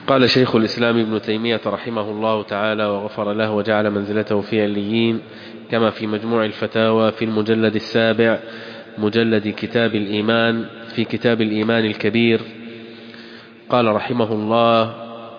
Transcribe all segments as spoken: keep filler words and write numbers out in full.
قال شيخ الإسلام ابن تيمية رحمه الله تعالى وغفر له وجعل منزلته في عليين، كما في مجموع الفتاوى في المجلد السابع مجلد كتاب الإيمان في كتاب الإيمان الكبير، قال رحمه الله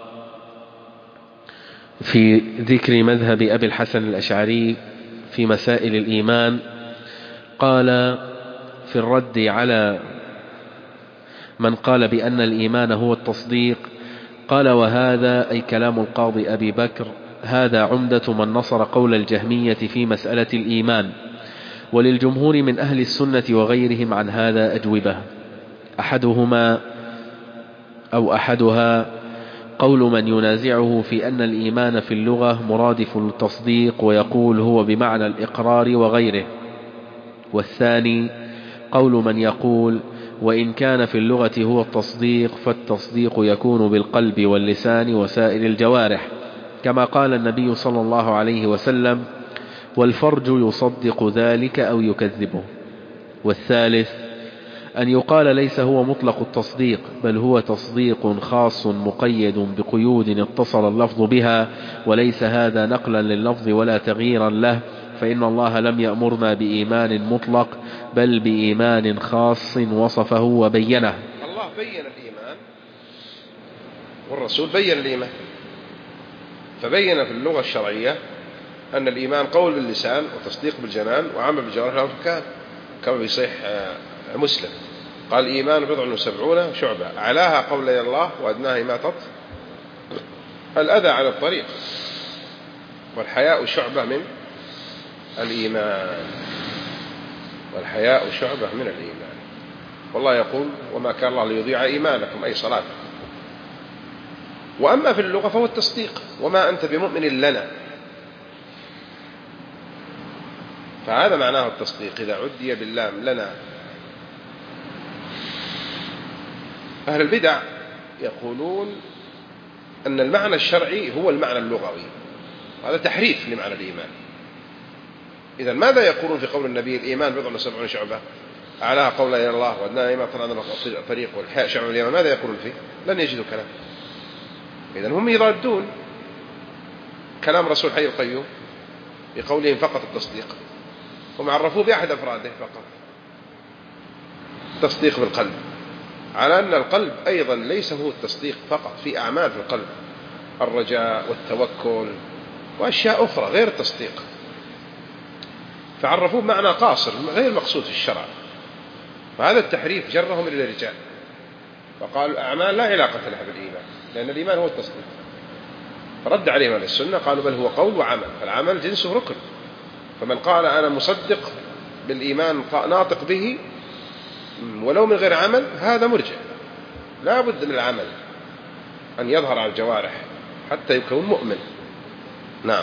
في ذكر مذهب أبي الحسن الأشعري في مسائل الإيمان، قال في الرد على من قال بأن الإيمان هو التصديق، قال: وهذا أي كلام القاضي أبي بكر هذا عمدة من نصر قول الجهمية في مسألة الإيمان، وللجمهور من أهل السنة وغيرهم عن هذا أجوبة. أحدهما أو أحدها قول من ينازعه في أن الإيمان في اللغة مرادف للتصديق ويقول هو بمعنى الإقرار وغيره، والثاني قول من يقول وإن كان في اللغة هو التصديق فالتصديق يكون بالقلب واللسان وسائر الجوارح، كما قال النبي صلى الله عليه وسلم: والفرج يصدق ذلك أو يكذبه. والثالث أن يقال ليس هو مطلق التصديق، بل هو تصديق خاص مقيد بقيود اتصل اللفظ بها، وليس هذا نقلا لللفظ ولا تغييرا له، فإن الله لم يأمرنا بإيمان مطلق بل بإيمان خاص وصفه وبينه. الله بين الإيمان والرسول بين الإيمان، فبين في اللغة الشرعية أن الإيمان قول باللسان وتصديق بالجنان وعمل بالجوارح والأركان، كما في صحيح مسلم قال: الإيمان بضع وسبعون شعبة، أعلاها قول الله وأدناها إماطة الأذى على الطريق، والحياء شعبة من الإيمان، والحياء شعبة من الإيمان. والله يقول: وما كان الله ليضيع إيمانكم أي صلاتكم. وأما في اللغة فهو التصديق، وما أنت بمؤمن لنا، فهذا معناه التصديق إذا عدي باللام لنا. أهل البدع يقولون أن المعنى الشرعي هو المعنى اللغوي، هذا تحريف لمعنى الإيمان. إذا ماذا يقولون في قول النبي: الإيمان بضع وسبعون شعبة، أعلاها قول إلى الله وأدناها إماطة الأذى عن الطريق والحياء شعبة من الإيمان؟ ماذا يقولون فيه؟ لن يجدوا كلام. إذا هم يردون كلام رسول حي القيوم بقولهم فقط التصديق، هم عرفوه بأحد أفراده فقط، التصديق بالقلب، على أن القلب أيضا ليس هو التصديق فقط، في أعمال في القلب، الرجاء والتوكل وأشياء أخرى غير التصديق، فعرفوه بمعنى قاصر غير مقصود في الشرع. فهذا التحريف جرهم إلى الرجاء، فقالوا الأعمال لا علاقة لها بالإيمان، لأن الإيمان هو التصديق. فرد عليهم أهل السنة قالوا: بل هو قول وعمل، فالعمل جنسه ركن، فمن قال أنا مصدق بالإيمان ناطق به ولو من غير عمل هذا مرجع، لا بد من العمل أن يظهر على الجوارح حتى يكون مؤمن. نعم.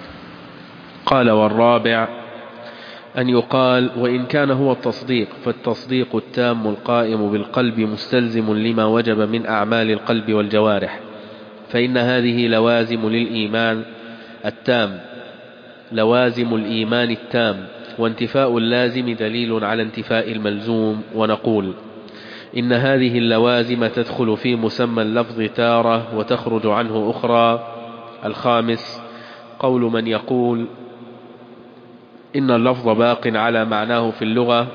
قال: والرابع أن يقال وإن كان هو التصديق فالتصديق التام القائم بالقلب مستلزم لما وجب من أعمال القلب والجوارح، فإن هذه لوازم للإيمان التام، لوازم الإيمان التام، وانتفاء اللازم دليل على انتفاء الملزوم. ونقول إن هذه اللوازم تدخل في مسمى اللفظ تارة وتخرج عنه أخرى. الخامس قول من يقول إن اللفظ باق على معناه في اللغة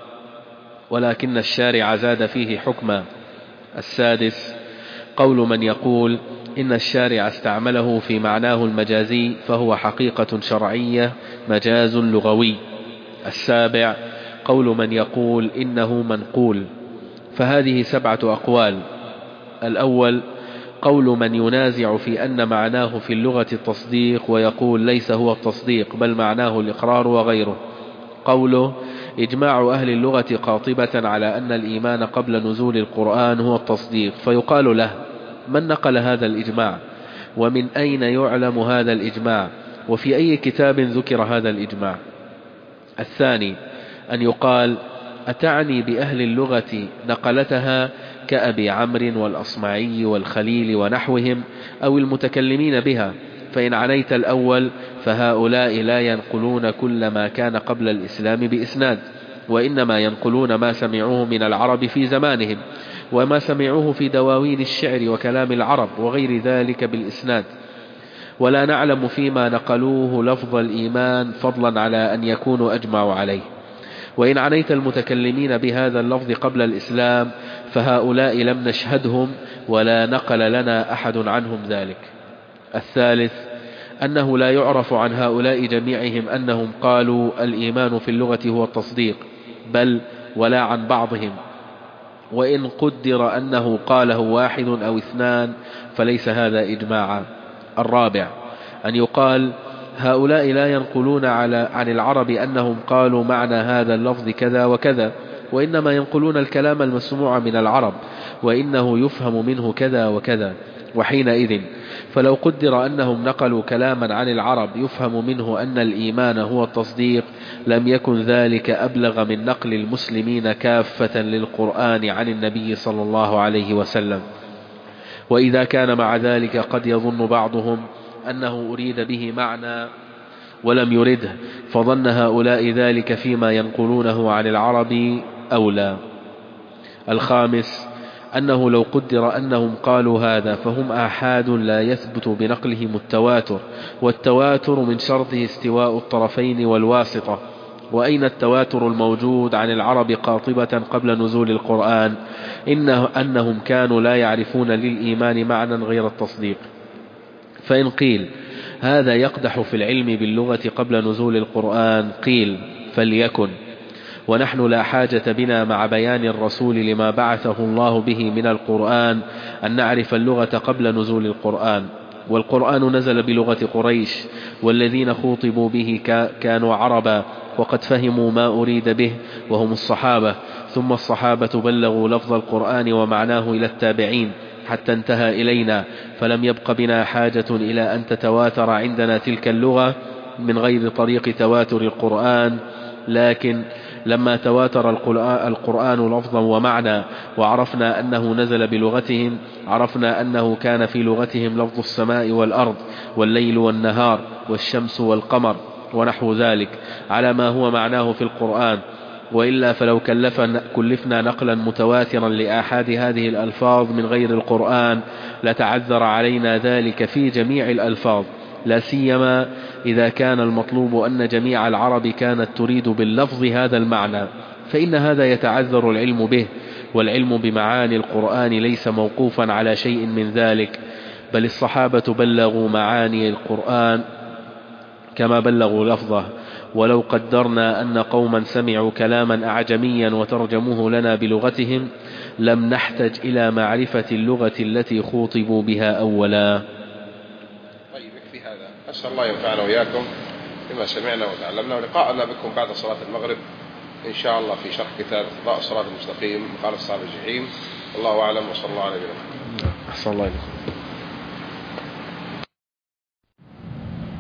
ولكن الشارع زاد فيه حكما. السادس قول من يقول إن الشارع استعمله في معناه المجازي فهو حقيقة شرعية مجاز لغوي. السابع قول من يقول إنه منقول. فهذه سبعة أقوال. الأول قول من ينازع في أن معناه في اللغة التصديق ويقول ليس هو التصديق بل معناه الإقرار وغيره. قوله إجماع أهل اللغة قاطبة على أن الإيمان قبل نزول القرآن هو التصديق، فيقال له: من نقل هذا الإجماع؟ ومن أين يعلم هذا الإجماع؟ وفي أي كتاب ذكر هذا الإجماع؟ الثاني أن يقال: أتعني بأهل اللغة نقلتها كأبي عمرو والأصمعي والخليل ونحوهم أو المتكلمين بها؟ فإن عنيت الأول فهؤلاء لا ينقلون كل ما كان قبل الإسلام بإسناد، وإنما ينقلون ما سمعوه من العرب في زمانهم وما سمعوه في دواوين الشعر وكلام العرب وغير ذلك بالإسناد، ولا نعلم فيما نقلوه لفظ الإيمان فضلا على أن يكونوا أجمعوا عليه. وإن عنيت المتكلمين بهذا اللفظ قبل الإسلام فهؤلاء لم نشهدهم ولا نقل لنا أحد عنهم ذلك. الثالث أنه لا يعرف عن هؤلاء جميعهم أنهم قالوا الإيمان في اللغة هو التصديق، بل ولا عن بعضهم، وإن قدر أنه قاله واحد أو اثنان فليس هذا إجماعا. الرابع أن يقال هؤلاء لا ينقلون على عن العرب أنهم قالوا معنى هذا اللفظ كذا وكذا، وإنما ينقلون الكلام المسموع من العرب وإنه يفهم منه كذا وكذا. وحينئذ فلو قدر أنهم نقلوا كلاما عن العرب يفهم منه أن الإيمان هو التصديق لم يكن ذلك أبلغ من نقل المسلمين كافة للقرآن عن النبي صلى الله عليه وسلم. وإذا كان مع ذلك قد يظن بعضهم أنه أريد به معنى ولم يرده، فظن هؤلاء ذلك فيما ينقلونه عن العرب أولى. الخامس أنه لو قدر أنهم قالوا هذا فهم آحاد لا يثبت بنقلهم التواتر، والتواتر من شرطه استواء الطرفين والواسطة. وأين التواتر الموجود عن العرب قاطبة قبل نزول القرآن؟ إنه أنهم كانوا لا يعرفون للإيمان معنى غير التصديق. فإن قيل هذا يقدح في العلم باللغة قبل نزول القرآن قيل فليكن، ونحن لا حاجة بنا مع بيان الرسول لما بعثه الله به من القرآن أن نعرف اللغة قبل نزول القرآن. والقرآن نزل بلغة قريش، والذين خوطبوا به كانوا عربا وقد فهموا ما أريد به وهم الصحابة، ثم الصحابة بلغوا لفظ القرآن ومعناه إلى التابعين حتى انتهى إلينا، فلم يبق بنا حاجة إلى أن تتواتر عندنا تلك اللغة من غير طريق تواتر القرآن. لكن لما تواتر القرآن لفظا ومعنى وعرفنا أنه نزل بلغتهم عرفنا أنه كان في لغتهم لفظ السماء والأرض والليل والنهار والشمس والقمر ونحو ذلك على ما هو معناه في القرآن. وإلا فلو كلفنا, كلفنا نقلا متواترا لآحاد هذه الألفاظ من غير القرآن لتعذر علينا ذلك في جميع الألفاظ، لا سيما إذا كان المطلوب أن جميع العرب كانت تريد باللفظ هذا المعنى، فإن هذا يتعذر العلم به. والعلم بمعاني القرآن ليس موقوفا على شيء من ذلك، بل الصحابة بلغوا معاني القرآن كما بلغوا لفظه. ولو قدرنا أن قوما سمعوا كلاما أعجميا وترجموه لنا بلغتهم لم نحتج إلى معرفة اللغة التي خوطبوا بها أولا. طيب يكفي هذا. أسأل الله ينفعنا وإياكم بما سمعنا وتعلمنا، ولقاءنا بكم بعد صلاة المغرب إن شاء الله في شرح كتاب اقتضاء الصراط المستقيم مخالفة أصحاب الجحيم. والله أعلم وصلى الله على نبينا محمد. أحسن الله إليكم.